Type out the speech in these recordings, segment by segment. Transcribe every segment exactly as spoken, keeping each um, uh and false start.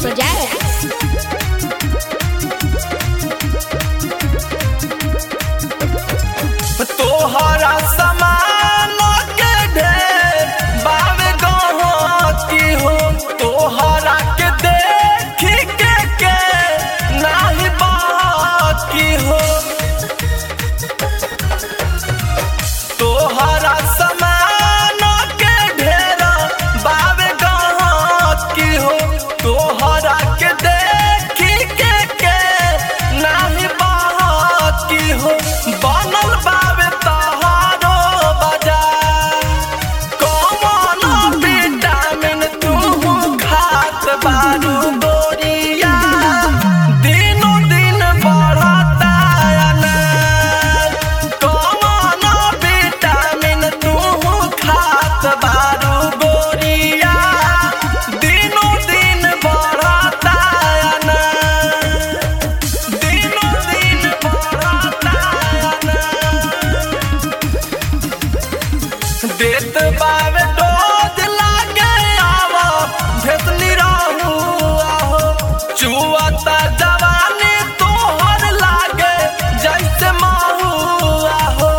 Projects. तोहरा समान के ढेर बावे गहो की हो तोहरा के देखी के के नाही बाकी हो तोहरा समान के ढेर बावे गहो की हो तोहरा के देखी के के नाही बाकी हो बनल बावे तहारो बाजार कौन विटामिन तू खात बारू गोरिया दिनों दिन बढ़ता अनार कौन विटामिन तू खात बारू गोरिया दिनों दिन बढ़ता अनार दिनों दिन बढ़ता देत बावे डोज लागे आवो भेतनी रहू आहो चुआता जवानी तोहर लागे जैसे महू आहो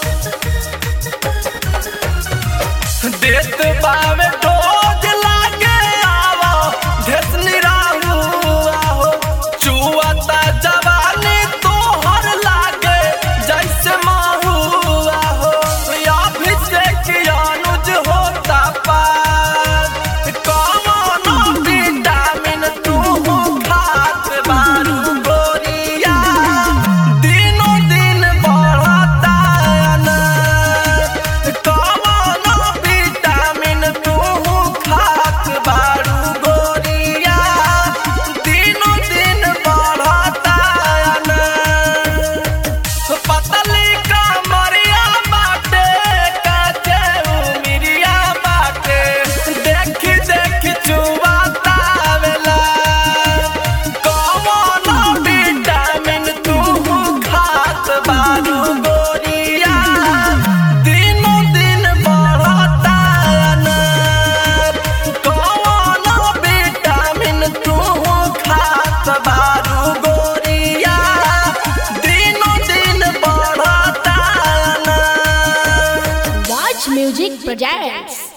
देत बावे डोज लागे आवो भेतनी रहू आहो चुआता जवानी तोहर लागे जैसे महू आहो अभिषेक अनुज होता पार कौन विटामिन तू खात बारू गोरिया दिनों दिन बढ़ता अनार कौन विटामिन तू खात बारू गोरिया दिनों दिन बढ़ता अनार पतली कमरिया बाटे काचे उमिरिया बाटे देखी देखी चुबाता वेला कौन विटामिन तू खात बारू गोरिया दिनों दिन बढ़ता अनार कौन विटामिन तू खात बारू गोरिया दिनों दिन बढ़ता अनार Watch Music Projects.